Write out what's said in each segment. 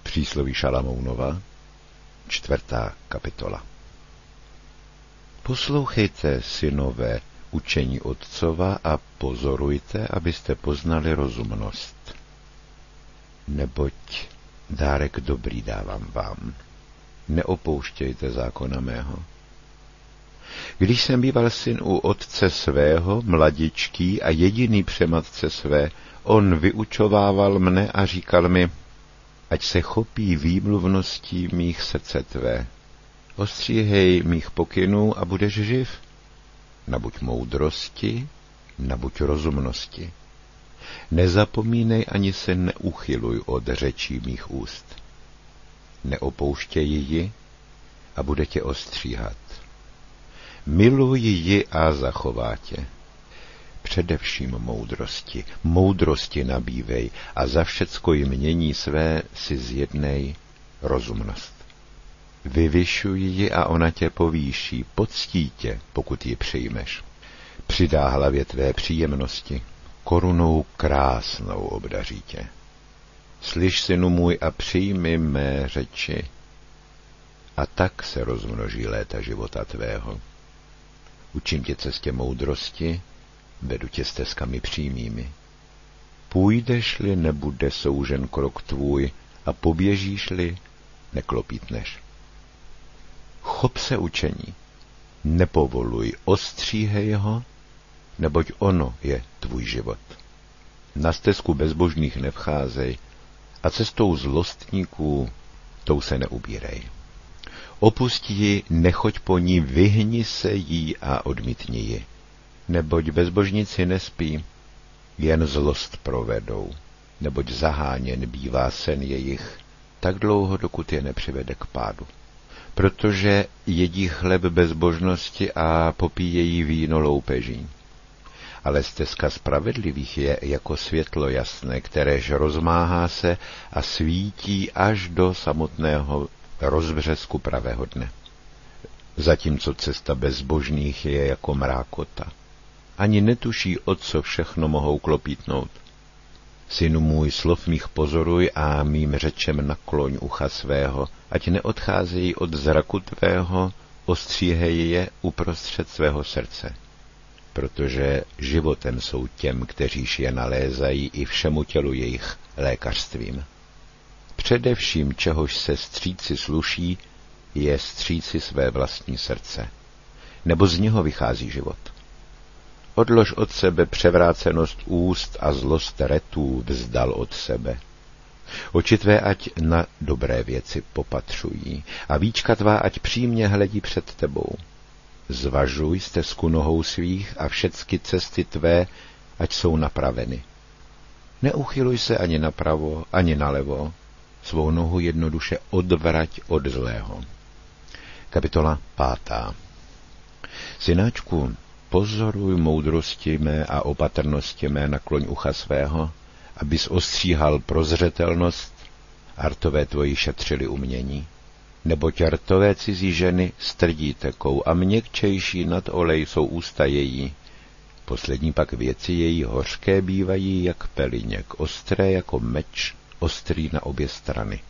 Přísloví Šalamounova, 4. kapitola. Poslouchejte, synové, učení otcova a pozorujte, abyste poznali rozumnost. Neboť dárek dobrý dávám vám. Neopouštějte zákona mého. Když jsem býval syn u otce svého, mladičký a jediný přematce své, on vyučovával mne a říkal mi, ať se chopí výmluvností mých srdce tvé. Ostříhej mých pokynů a budeš živ. Nabuď moudrosti, nabuď rozumnosti. Nezapomínej ani se neuchyluj od řečí mých úst. Neopouštěj ji a bude tě ostříhat. Miluj ji a zachová tě. Především moudrosti nabívej a za všecko jmění své si zjednej rozumnost. Vyvyšuj ji a ona tě povýší, poctí tě, pokud ji přijmeš. Přidá hlavě tvé příjemnosti, korunou krásnou obdaří tě. Slyš, synu můj, a přijmi mé řeči, a tak se rozmnoží léta života tvého. Učím tě cestě moudrosti, vedu tě stezkami přímými. Půjdeš-li, nebude soužen krok tvůj, a poběžíš-li, neklopítneš. Chop se učení, nepovoluj, ostříhej ho, neboť ono je tvůj život. Na stezku bezbožných nevcházej a cestou zlostníků tou se neubírej. Opusť ji, nechoď po ní, vyhni se jí a odmítni ji. Neboť bezbožníci nespí, jen zlost provedou, neboť zaháněn bývá sen jejich, tak dlouho, dokud je nepřivede k pádu. Protože jedí chleb bezbožnosti a popíjejí víno loupeží. Ale stezka spravedlivých je jako světlo jasné, kteréž rozmáhá se a svítí až do samotného rozbřesku pravého dne. Zatímco cesta bezbožných je jako mrákota. Ani netuší, o co všechno mohou klopítnout. Synu můj, slov mých pozoruj a mým řečem nakloň ucha svého, ať neodcházejí od zraku tvého, ostříhej je uprostřed svého srdce. Protože životem jsou těm, kteříž je nalézají, i všemu tělu jejich lékařstvím. Především, čehož se stříci sluší, je stříci své vlastní srdce, nebo z něho vychází život. Odlož od sebe převrácenost úst a zlost retů vzdal od sebe. Oči tvé ať na dobré věci popatřují a víčka tvá ať přímě hledí před tebou. Zvažuj stezku nohou svých a všecky cesty tvé, ať jsou napraveny. Neuchyluj se ani napravo, ani nalevo, svou nohu jednoduše odvrať od zlého. Kapitola 5. Synáčku, pozoruj moudrosti mé a opatrnosti mé, nakloň ucha svého, abys ostříhal prozřetelnost, artové tvoji šetřili umění. Neboť rtové cizí ženy strdí tekou a měkčejší nad olej jsou ústa její. Poslední pak věci její hořké bývají jak peliněk, ostré jako meč, ostrý na obě strany.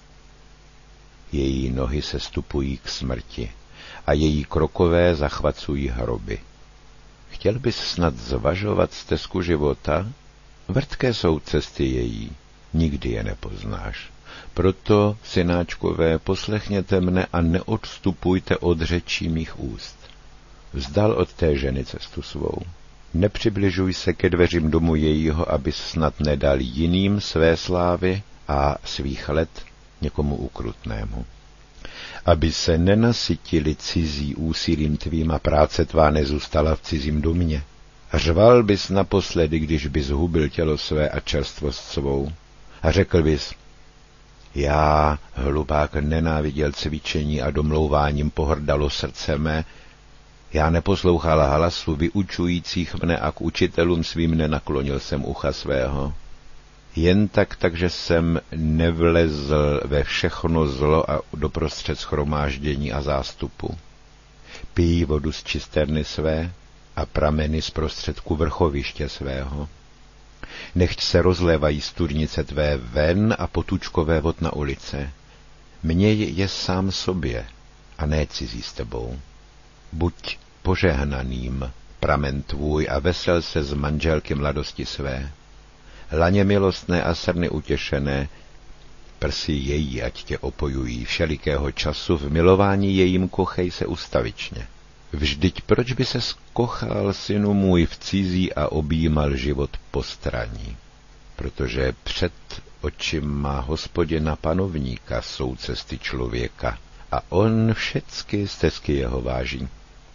Její nohy se stupují k smrti a její krokové zachvacují hroby. Chtěl bys snad zvažovat stezku života? Vrtké jsou cesty její, nikdy je nepoznáš. Proto, synáčkové, poslechněte mne a neodstupujte od řečí mých úst. Vzdal od té ženy cestu svou. Nepřibližuj se ke dveřím domu jejího, abys snad nedal jiným své slávy a svých let někomu ukrutnému. Aby se nenasytili cizí úsilím tvým a práce tvá nezůstala v cizím domě. Řval bys naposledy, když bys hubil tělo své a čerstvost svou. A řekl bys, já, hlupák, nenáviděl cvičení a domlouváním pohrdalo srdce mé, já neposlouchal hlasu vyučujících mne a k učitelům svým nenaklonil jsem ucha svého. Jen takže jsem nevlezl ve všechno zlo a doprostřed shromáždění a zástupu. Pij vodu z cisterny své a prameny z prostředku vrchoviště svého. Nechť se rozlévají studnice tvé ven a potůčkové vod na ulice. Měj je sám sobě a ne cizí s tebou. Buď požehnaným pramen tvůj a vesel se z manželky mladosti své. Laně milostné a srny utěšené, prsy její ať tě opojují, všelikého času v milování jejím kochej se ustavičně. Vždyť proč by se skochal, synu můj, v cizí a objímal život postraní? Protože před očima Hospodina panovníka jsou cesty člověka a on všecky stezky jeho váží.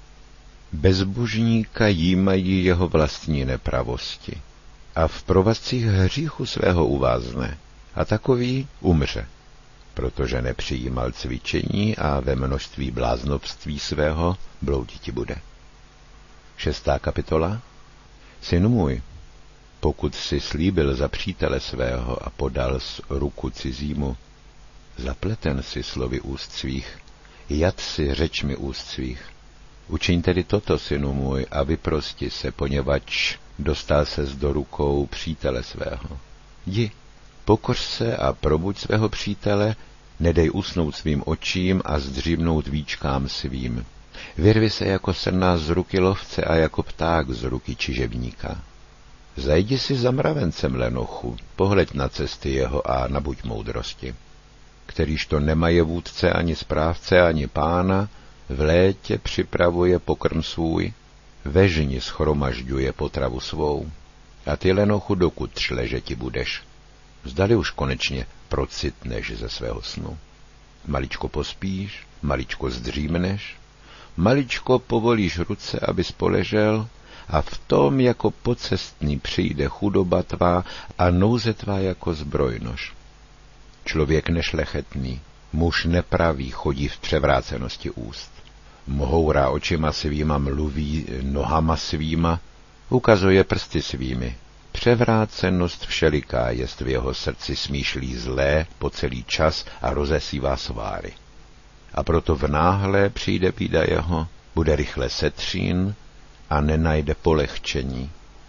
Bezbožníka jímají jeho vlastní nepravosti a v provazcích hříchu svého uvázne a takový umře, protože nepřijímal cvičení a ve množství bláznovství svého blouditi bude. 6. kapitola. Synu můj, pokud si slíbil za přítele svého a podal ruku cizímu, zapleten si slovy úst svých, jad si řečmi úst svých. Učiň tedy toto, synu můj, a vyprosti se, poněvadž dostal ses do rukou přítele svého. Jdi, pokoř se a probuď svého přítele, nedej usnout svým očím a zdřímnout víčkám svým. Vyrvi se jako srna z ruky lovce a jako pták z ruky čižebníka. Zajdi si za mravencem lenochu, pohleď na cesty jeho a nabuď moudrosti. Kterýž to nemaje vůdce ani správce ani pána, v létě připravuje pokrm svůj, ve žni schromažďuje potravu svou. A ty, lenochu, dokud leže ti budeš, zdali už konečně procitneš ze svého snu. Maličko pospíš, maličko zdřímneš, maličko povolíš ruce, abys poležel, a v tom jako pocestný přijde chudoba tvá a nouze tvá jako zbrojnož. Člověk nešlechetný, muž nepravý chodí v převrácenosti úst. Mohourá očima svýma, mluví nohama svýma, ukazuje prsty svými. Převrácenost všeliká jest v jeho srdci, smýšlí zlé po celý čas a rozesívá sváry. A proto v náhle přijde bída jeho, bude rychle setřín a nenajde polehčení.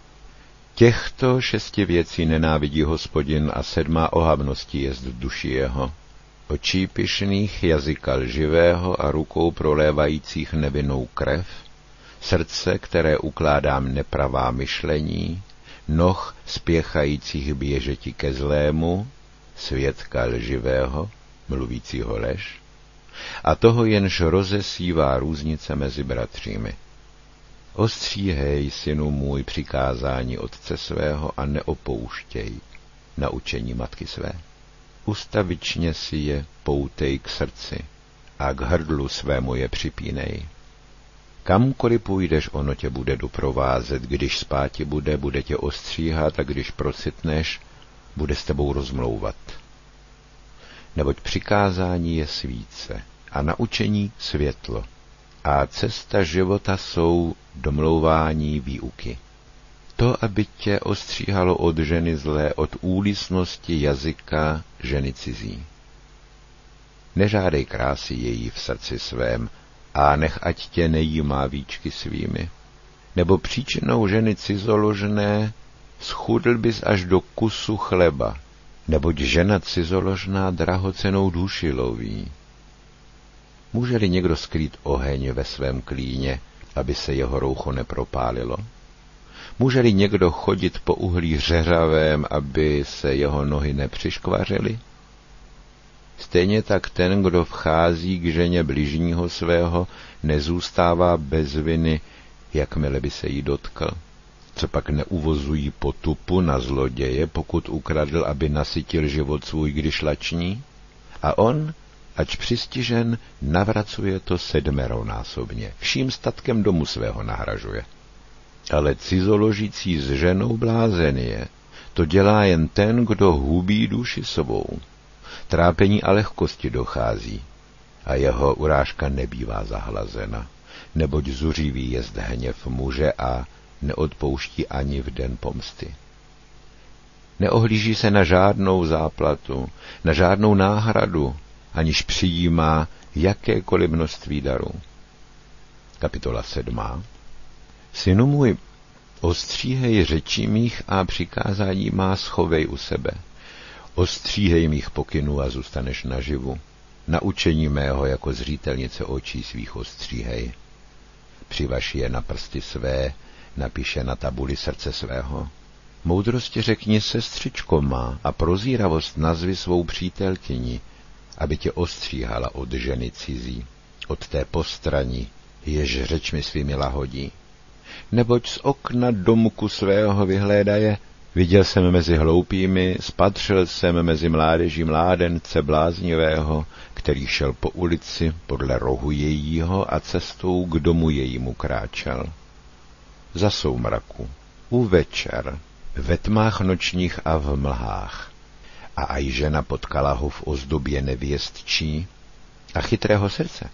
Těchto 6 věcí nenávidí Hospodin a 7. ohavností jest v duši jeho. Očí pyšných, jazyka lživého a rukou prolévajících nevinnou krev, srdce, které ukládám nepravá myšlení, noh spěchajících běžeti ke zlému, svědka lživého, mluvícího lež, a toho jenž rozesívá různice mezi bratřími. Ostříhej, synu můj, přikázání otce svého a neopouštěj naučení matky své. Ustavičně si je poutej k srdci a k hrdlu svému je připínej. Kamkoliv půjdeš, ono tě bude doprovázet, když spáti bude tě ostříhat a když procitneš, bude s tebou rozmlouvat. Neboť přikázání je svíce a naučení světlo a cesta života jsou domlouvání výuky. To, aby tě ostříhalo od ženy zlé, od úlisnosti jazyka ženy cizí. Nežádej krásy její v srdci svém a nech ať tě nejímá víčky svými. Nebo příčinou ženy cizoložné schudl bys až do kusu chleba, neboť žena cizoložná drahocennou duši loví. Může-li někdo skrýt oheň ve svém klíně, aby se jeho roucho nepropálilo? Může-li někdo chodit po uhlí řeřavém, aby se jeho nohy nepřiškvařily? Stejně tak ten, kdo vchází k ženě bližního svého, nezůstává bez viny, jakmile by se jí dotkl. Co pak neuvozují potupu na zloděje, pokud ukradl, aby nasytil život svůj, když lační? A on, ač přistižen, navracuje to 7násobně, vším statkem domu svého nahražuje. Ale cizoložící s ženou blázen je, to dělá jen ten, kdo hubí duši svou. Trápení a lehkosti dochází a jeho urážka nebývá zahlazena, neboť zuřivý jest hněv muže a neodpouští ani v den pomsty. Neohlíží se na žádnou záplatu, na žádnou náhradu, aniž přijímá jakékoliv množství darů. Kapitola 7. Synu můj, Ostříhej řečí mých a přikázání má schovej u sebe. Ostříhej mých pokynů a zůstaneš naživu. Naučení mého jako zřítelnice očí svých ostříhej. Přivaž je na prsty své, napiše na tabuli srdce svého. Moudrosti řekni sestřičko má a prozíravost nazvi svou přítelkyni, aby tě ostříhala od ženy cizí, od té postraní, jež řečmi svými lahodí. Neboť z okna domku svého vyhlédaje, viděl jsem mezi hloupými, spatřil jsem mezi mládeží mládence bláznivého, který šel po ulici podle rohu jejího a cestou k domu jejímu kráčel. Za soumraku, u večer, ve tmách nočních a v mlhách. A aj žena potkala ho v ozdobě nevěstčí a chytrého srdce,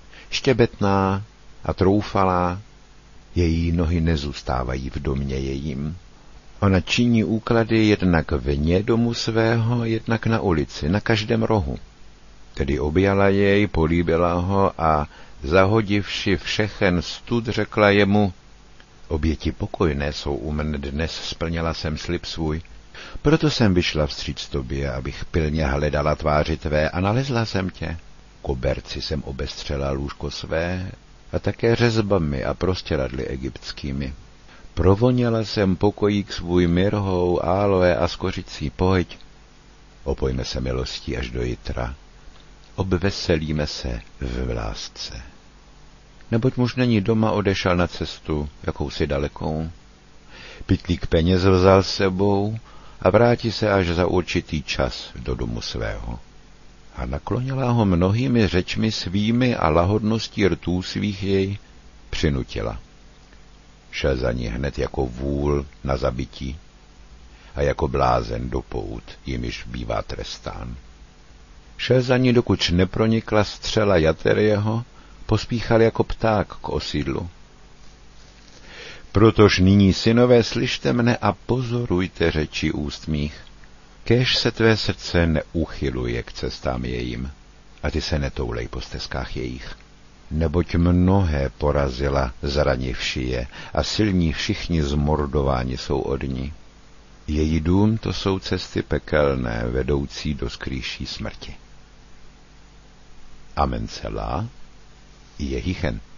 štěbetná a troufalá, její nohy nezůstávají v domě jejím. Ona činí úklady jednak vně domu svého, jednak na ulici, na každém rohu. Tedy objala jej, políbila ho a zahodivši všechen stud, řekla jemu: oběti pokojné jsou u mne dnes, splněla jsem slib svůj. Proto jsem vyšla vstříc tobě, abych pilně hledala tváři tvé a nalezla jsem tě. Koberci jsem obestřela lůžko své a také řezbami a prostěradly egyptskými. Provoněla jsem pokojík svůj mirhou, áloe a skořicí. Pojď, opojme se milostí až do jitra. Obveselíme se v lásce. Neboť muž není doma, odešel na cestu, jakousi dalekou. Pytlík peněz vzal sebou a vrátí se až za určitý čas do domu svého. A naklonila ho mnohými řečmi svými a lahodností rtů svých jej přinutila. Šel za ní hned jako vůl na zabití a jako blázen do pout, jimiž bývá trestán. Šel za ní, dokud nepronikla střela jater jeho, pospíchal jako pták k osídlu. Protož nyní, synové, slyšte mne a pozorujte řeči úst mých. Kéž se tvé srdce neuchyluje k cestám jejím a ty se netoulej po stezkách jejich. Neboť mnohé porazila, zranivši je, a silní všichni zmordováni jsou od ní. Její dům to jsou cesty pekelné, vedoucí do skrýší smrti. Amen celá, Jehichen.